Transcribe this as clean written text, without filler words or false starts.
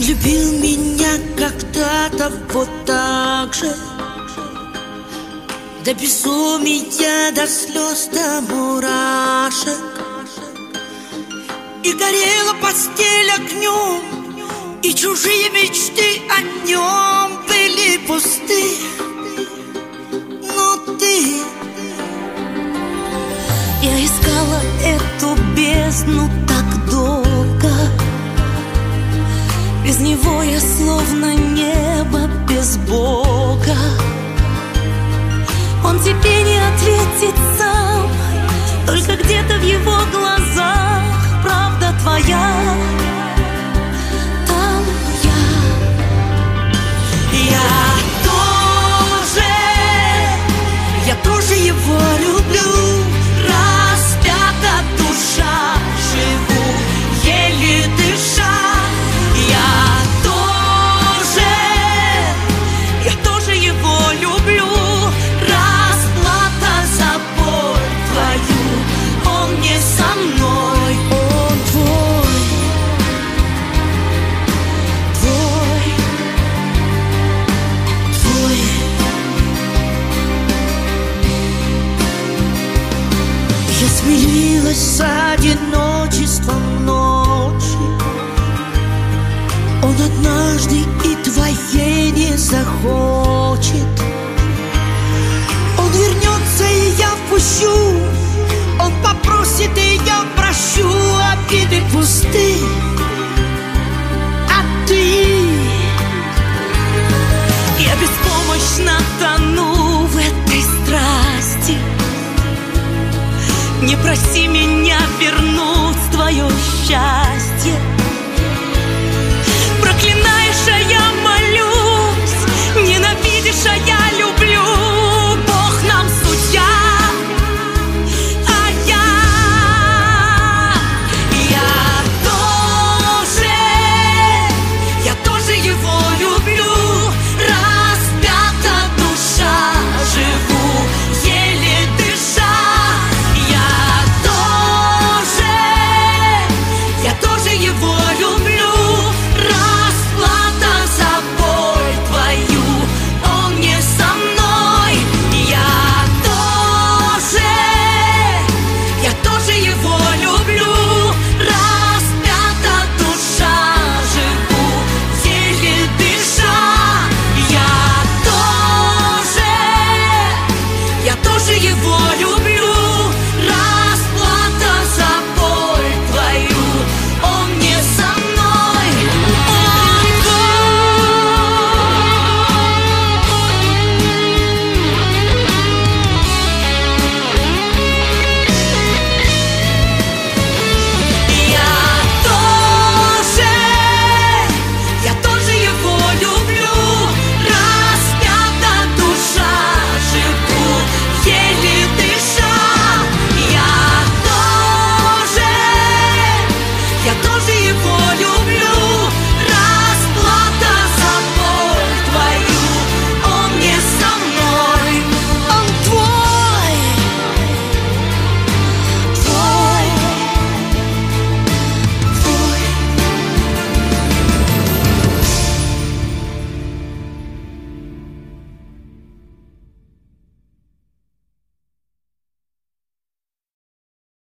любил меня когда-то вот так же, до безумия, до слез, до мурашек. И горела постель огнем, и чужие мечты о нем были пусты. Но ты... Я искала эту бездну так долго. Без него я словно небо без Бога. Он тебе не ответит сам, только где-то в его глазах правда твоя. Там я тоже его люблю. Распята душа, живу, еле дыша. Я тоже его люблю. Расплата за боль твою, он не со мной, он твой. Я смирилась с одиночеством ночи. Он однажды и твоей не захочет. Он вернется, и я впущу. Он попросит, и я прощу. Обиды пусты, а ты... Я беспомощно тону в этой страсти. Не проси меня вернуть твое счастье.